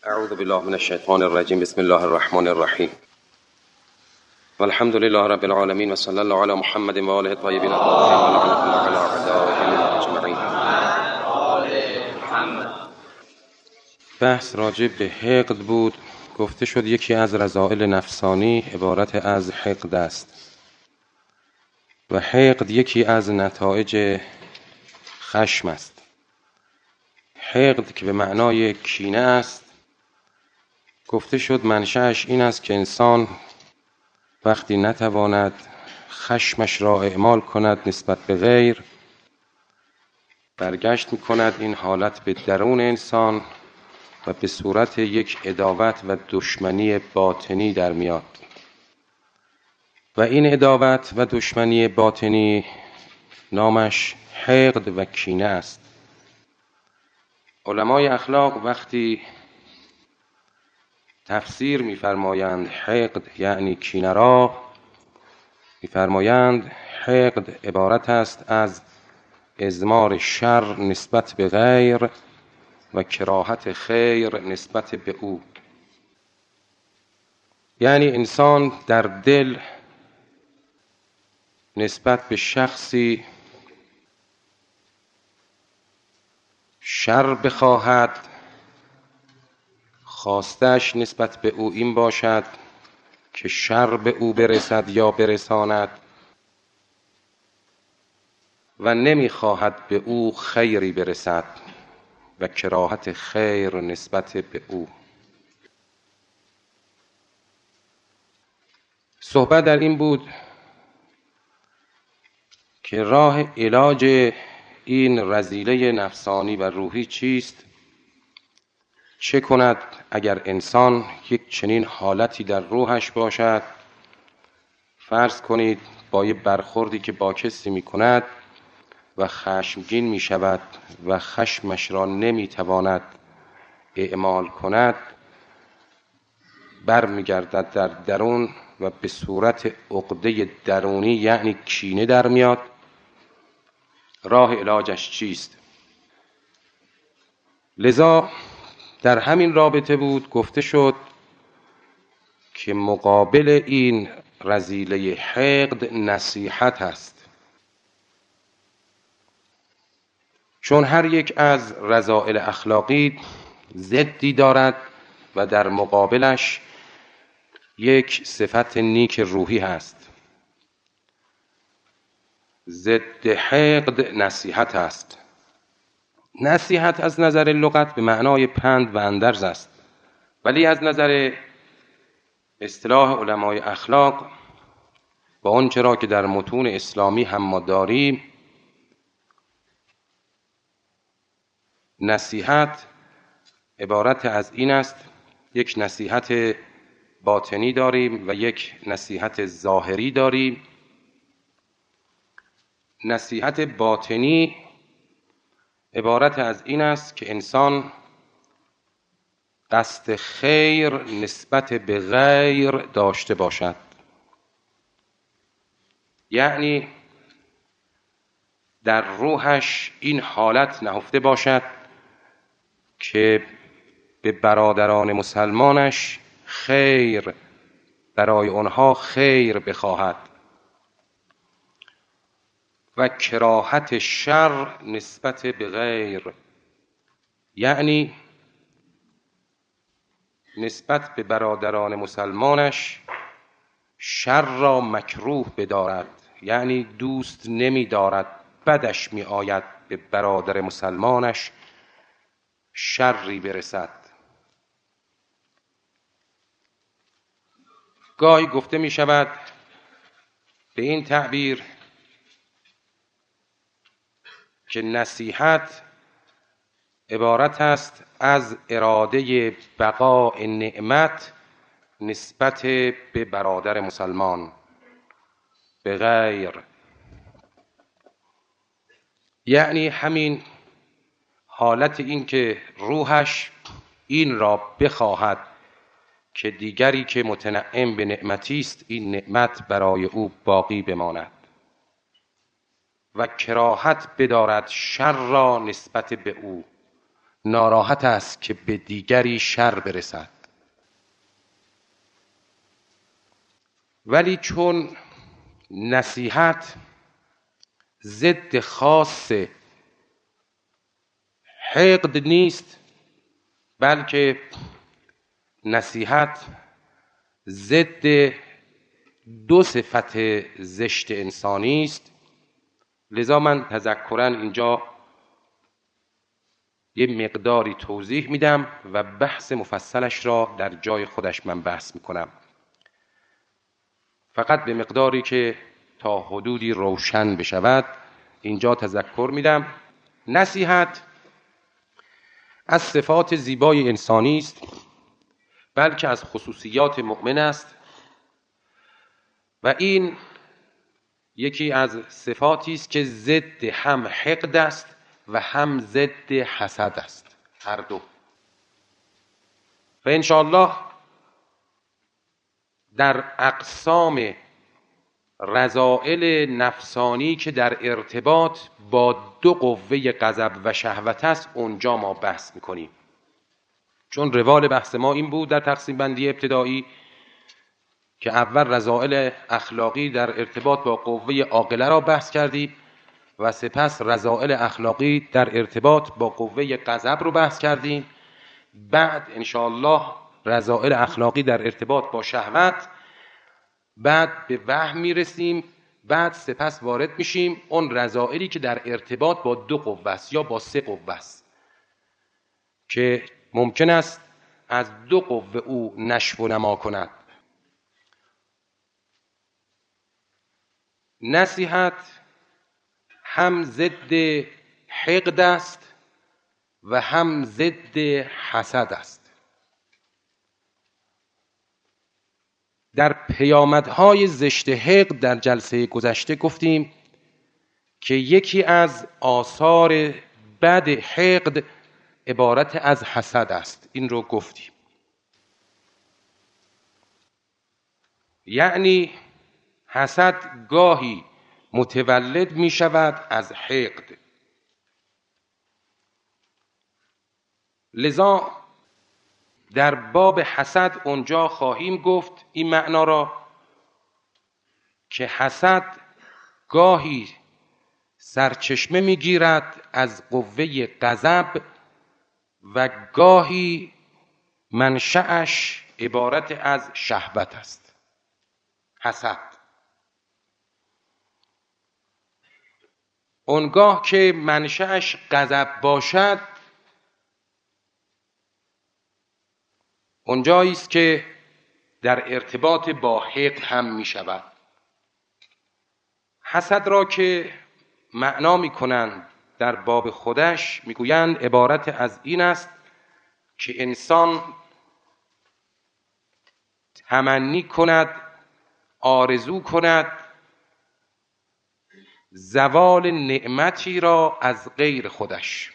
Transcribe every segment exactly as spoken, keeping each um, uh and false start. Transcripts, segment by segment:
اعوذ بالله من الشیطان الرجیم. بسم الله الرحمن الرحیم. والحمد لله رب العالمین و صلی الله علی محمد و آله الطیبین الطاهرین و لعنة الله علی اعدائهم اجمعین. بحث راجع به حقد بود. گفته شد یکی از رذائل نفسانی عبارت از حقد است و حقد یکی از نتایج خشم است. حقد که به معنای کینه است، گفته شد منشأش این است که انسان وقتی نتواند خشمش را اعمال کند نسبت به غیر، برگشت می کند این حالت به درون انسان و به صورت یک عداوت و دشمنی باطنی در میاد و این عداوت و دشمنی باطنی نامش حقد و کینه است. علمای اخلاق وقتی تفسیر می‌فرمایند حقد یعنی کینه را، می‌فرمایند حقد عبارت است از اضمار شر نسبت به غیر و کراهت خیر نسبت به او. یعنی انسان در دل نسبت به شخصی شر بخواهد، خواستش نسبت به او این باشد که شر به او برسد یا برساند و نمیخواهد به او خیری برسد و کراهت خیر نسبت به او. صحبت در این بود که راه علاج این رذیله نفسانی و روحی چیست؟ چه کند اگر انسان یک چنین حالتی در روحش باشد؟ فرض کنید با یه برخوردی که با کسی می کند و خشمگین می شود و خشمش را نمی تواند اعمال کند، بر می گردد در درون و به صورت عقده درونی یعنی کینه در میاد. راه علاجش چیست؟ لذا در همین رابطه بود گفته شد که مقابل این رذیله حقد نصیحت است، چون هر یک از رذائل اخلاقی ضدی دارد و در مقابلش یک صفت نیک روحی هست. ضد حقد نصیحت است. نصیحت از نظر لغت به معنای پند و اندرز است، ولی از نظر اصطلاح علمای اخلاق و آنچه را که در متون اسلامی هم ما داریم، نصیحت عبارت از این است: یک نصیحت باطنی داریم و یک نصیحت ظاهری داریم. نصیحت باطنی عبارت از این است که انسان قصد خیر نسبت به غیر داشته باشد، یعنی در روحش این حالت نهفته باشد که به برادران مسلمانش خیر، برای آنها خیر بخواهد و کراهت شر نسبت به غیر، یعنی نسبت به برادران مسلمانش شر را مکروه بدارد، یعنی دوست نمی دارد، بدش می آید به برادر مسلمانش شری برسد. گاهی گفته می شود به این تعبیر که نصیحت عبارت است از اراده بقاء نعمت نسبت به برادر مسلمان به غیر، یعنی همین حالت این که روحش این را بخواهد که دیگری که متنعم به نعمتی است این نعمت برای او باقی بماند و کراهت بدارد شر را نسبت به او، ناراحت است که به دیگری شر برسد. ولی چون نصیحت ضد خاص حقد نیست، بلکه نصیحت ضد دو صفت زشت انسانی است، لذا من تذکراً اینجا یه مقداری توضیح میدم و بحث مفصلش را در جای خودش من بحث میکنم، فقط به مقداری که تا حدودی روشن بشود اینجا تذکر میدم. نصیحت از صفات زیبای انسانی است، بلکه از خصوصیات مؤمن است و این یکی از صفاتی است که ضد هم حقد است و هم ضد حسد است، هر دو. و انشاءالله در اقسام رذائل نفسانی که در ارتباط با دو قوه غضب و شهوت است اونجا ما بحث میکنیم، چون روال بحث ما این بود در تقسیم بندی ابتدایی که اول رذائل اخلاقی در ارتباط با قوه عاقله را بحث کردیم و سپس رذائل اخلاقی در ارتباط با قوه غضب رو بحث کردیم، بعد انشاءالله رذائل اخلاقی در ارتباط با شهوت، بعد به وهم میرسیم، بعد سپس وارد میشیم اون رذائلی که در ارتباط با دو قوه است یا با سه قوه است که ممکن است از دو قوه او نشو و نما کند. نصیحت هم ضد حقد است و هم ضد حسد است. در پیامدهای زشت حقد در جلسه گذشته گفتیم که یکی از آثار بد حقد عبارت از حسد است، این رو گفتیم. یعنی حسد گاهی متولد می شود از حقد. لذا در باب حسد اونجا خواهیم گفت این معنا را که حسد گاهی سرچشمه می گیرد از قوه غضب و گاهی منشأش عبارت از شهوت است. حسد اونگاه که منشأش غضب باشد اونجایی است که در ارتباط با حقد هم می شود. حسد را که معنا می کنند در باب خودش می گویند عبارت از این است که انسان تمنی کند، آرزو کند زوال نعمتی را از غیر خودش،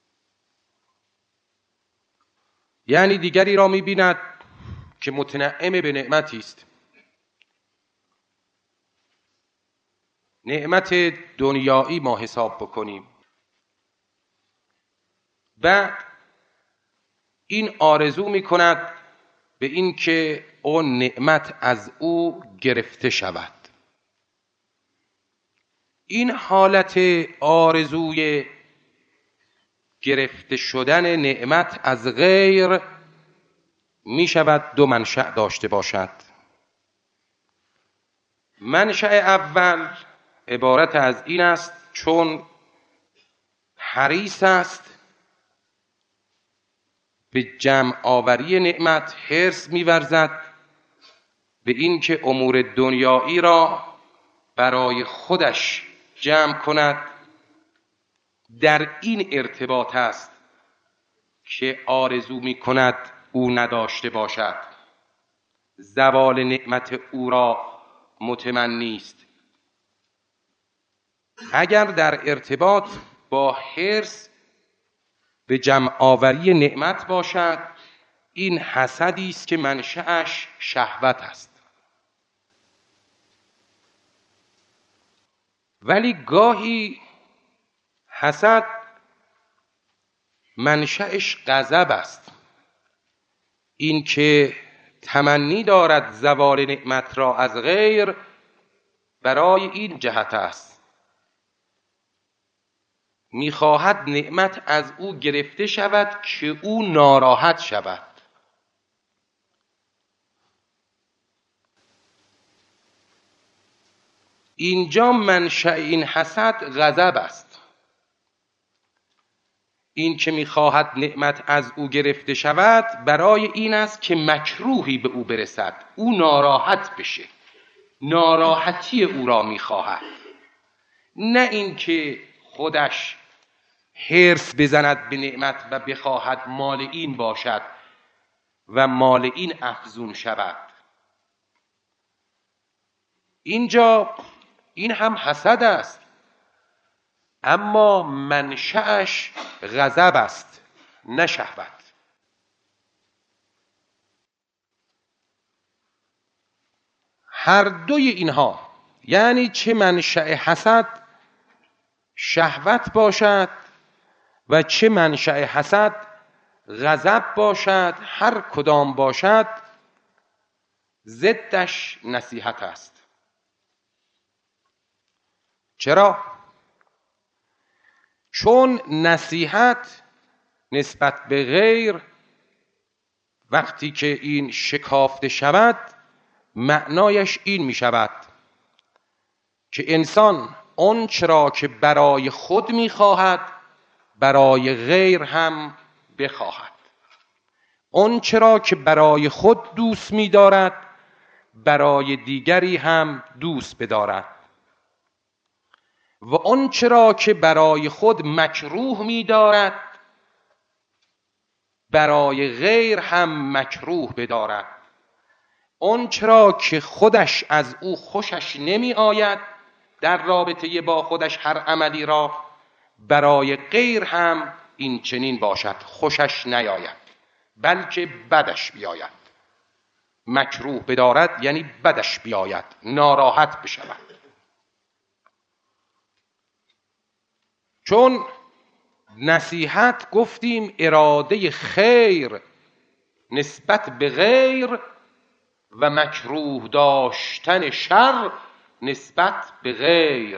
یعنی دیگری را می بیند که متنعم به نعمتی است، نعمت دنیایی ما حساب بکنیم، بعد این آرزو می کند به این که اون نعمت از او گرفته شود. این حالت آرزوی گرفته شدن نعمت از غیر می شود دو منشأ داشته باشد. منشأ اول عبارت از این است چون حریص است به جمع آوری نعمت، حرص می‌ورزد به این که امور دنیایی را برای خودش جمع کند. در این ارتباط است که آرزو می کند او نداشته باشد، زوال نعمت او را متمنی است. اگر در ارتباط با حرص به جمع آوری نعمت باشد این حسدی است که منشأش شهوت است. ولی گاهی حسد منشأش غضب است. این که تمنی دارد زوال نعمت را از غیر، برای این جهت است میخواهد نعمت از او گرفته شود که او ناراحت شود. اینجا منشأ این حسد غضب است. این که میخواهد نعمت از او گرفته شود برای این است که مکروهی به او برسد، او ناراحت بشه، ناراحتی او را میخواهد، نه اینکه خودش حرص بزند به نعمت و بخواهد مال این باشد و مال این افزون شود. اینجا این هم حسد است، اما منشأش غضب است نه شهوت. هر دوی اینها، یعنی چه منشأ حسد شهوت باشد و چه منشأ حسد غضب باشد، هر کدام باشد ضدش نصیحت است. چرا؟ چون نصیحت نسبت به غیر وقتی که این شکافته شود معنایش این می شود که انسان اون چرا که برای خود می خواهد برای غیر هم بخواهد، اون چرا که برای خود دوست می دارد برای دیگری هم دوست بدارد، و اون چرا که برای خود مکروه می دارد برای غیر هم مکروه بدارد، اون چرا که خودش از او خوشش نمی آید در رابطه با خودش هر عملی را برای غیر هم این چنین باشد، خوشش نیاید بلکه بدش بیاید. مکروه بدارد یعنی بدش بیاید، ناراحت بشود. چون نصیحت گفتیم اراده خیر نسبت به غیر و مکروه داشتن شر نسبت به غیر،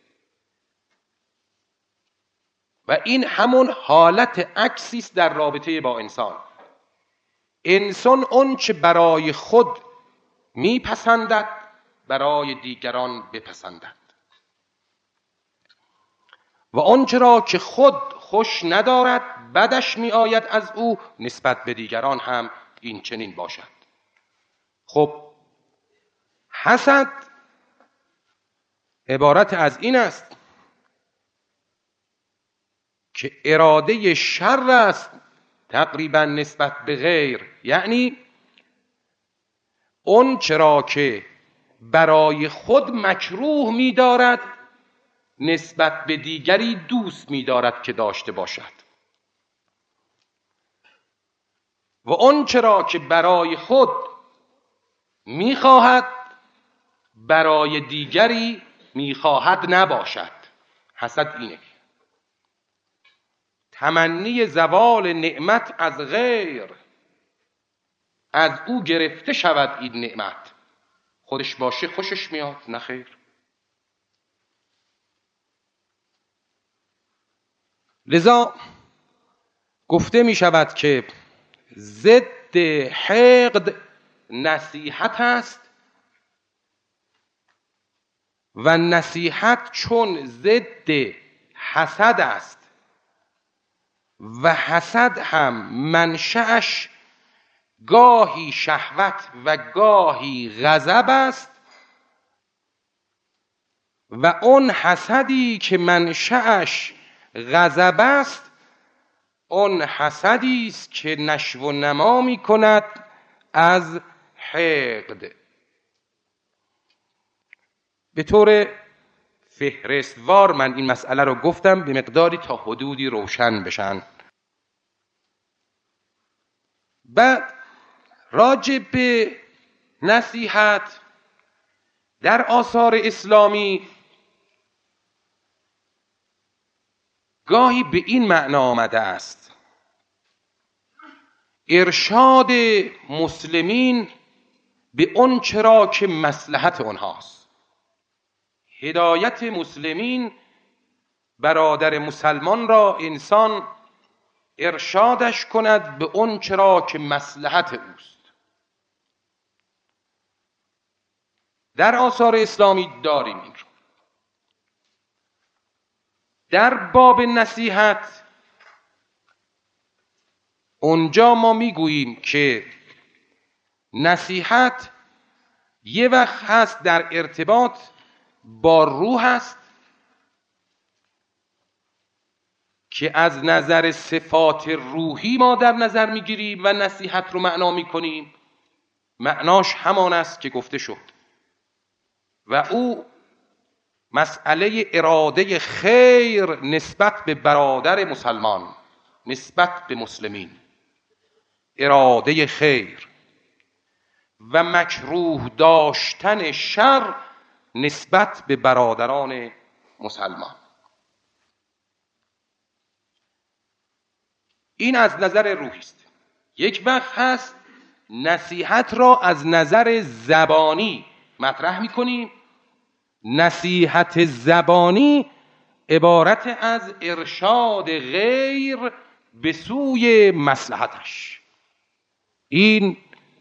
و این همون حالت عکسی است در رابطه با انسان. انسان اون چه برای خود میپسندد برای دیگران بپسندد، و آنچه را که خود خوش ندارد بدش می آید از او نسبت به دیگران هم این چنین باشد. خب حسد عبارت از این است که اراده شر است تقریبا نسبت به غیر، یعنی اون چرا که برای خود مکروه می دارد نسبت به دیگری دوست می دارد که داشته باشد، و اون چرا که برای خود می خواهد برای دیگری می خواهد نباشد. حسد اینه، تمنی زوال نعمت از غیر، از او گرفته شود این نعمت، خودش باشه خوشش میاد نه خیر. لذا گفته می شود که ضد حقد نصیحت است، و نصیحت چون ضد حسد است و حسد هم منشأش گاهی شهوت و گاهی غضب است، و اون حسدی که منشأش غضب است اون حسدی است که نشو و نما می کند از حقد. به طور فهرستوار من این مسئله رو گفتم به مقداری تا حدودی روشن بشن. بعد راجع به نصیحت در آثار اسلامی گاهی به این معنا آمده است ارشاد مسلمین به اون چرا که مصلحت اونهاست. هدایت مسلمین برادر مسلمان را انسان ارشادش کند به اون چرا که مصلحت اوست. در آثار اسلامی داریم این رو. در باب نصیحت اونجا ما میگوییم که نصیحت یه وقت هست در ارتباط با روح هست که از نظر صفات روحی ما در نظر میگیریم و نصیحت رو معنا میکنیم. معناش همان است که گفته شد و او مسئله اراده خیر نسبت به برادر مسلمان، نسبت به مسلمین، اراده خیر و مکروه داشتن شر نسبت به برادران مسلمان. این از نظر روحی است. یک وقت هست نصیحت را از نظر زبانی مطرح می‌کنیم. نصیحت زبانی عبارت از ارشاد غیر به سوی مصلحتش. این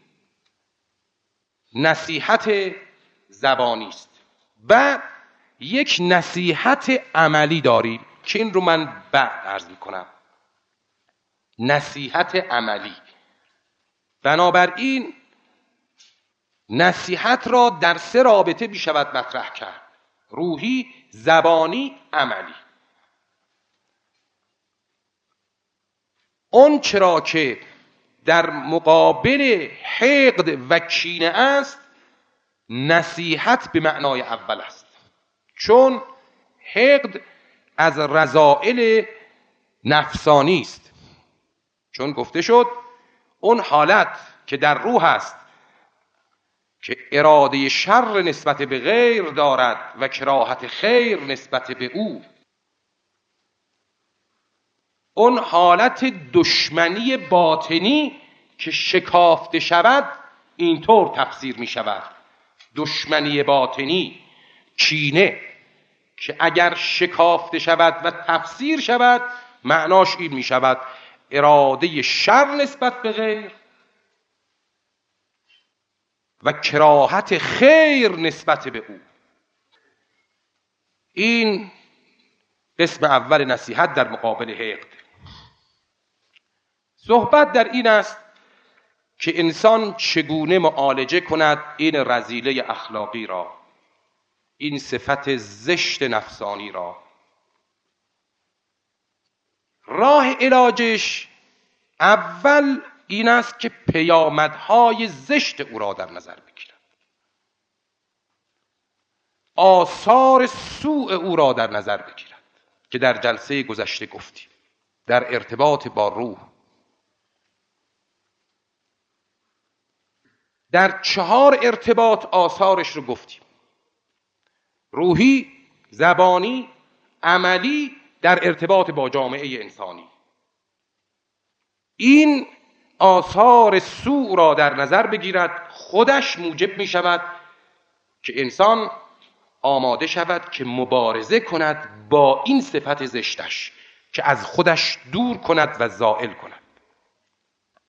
نصیحت زبانی است. و یک نصیحت عملی داریم که این رو من بعد عرض می‌کنم. نصیحت عملی. بنابراین نصیحت را در سه رابطه می شود مطرح کرد: روحی، زبانی، عملی. اون چرا که در مقابل حقد و کینه است، نصیحت به معنای اول است، چون حقد از رذائل نفسانی است. چون گفته شد اون حالت که در روح است که اراده شر نسبت به غیر دارد و کراهت خیر نسبت به او، اون حالت دشمنی باطنی که شکافته شود اینطور تفسیر می شود: دشمنی باطنی، کینه، که اگر شکافته شود و تفسیر شود معناش این می شود اراده شر نسبت به غیر و کراهت خیر نسبت به او. این قسم اول نصیحت در مقابل حقد. صحبت در این است که انسان چگونه معالجه کند این رذیله اخلاقی را، این صفت زشت نفسانی را. راه علاجش اول این است که پیامدهای زشت او را در نظر بگیرد، آثار سوء او را در نظر بگیرد که در جلسه گذشته گفتیم در ارتباط با روح. در چهار ارتباط آثارش رو گفتیم: روحی، زبانی، عملی، در ارتباط با جامعه انسانی. این آثار سوء را در نظر بگیرد، خودش موجب می شود که انسان آماده شود که مبارزه کند با این صفت زشتش، که از خودش دور کند و زائل کند.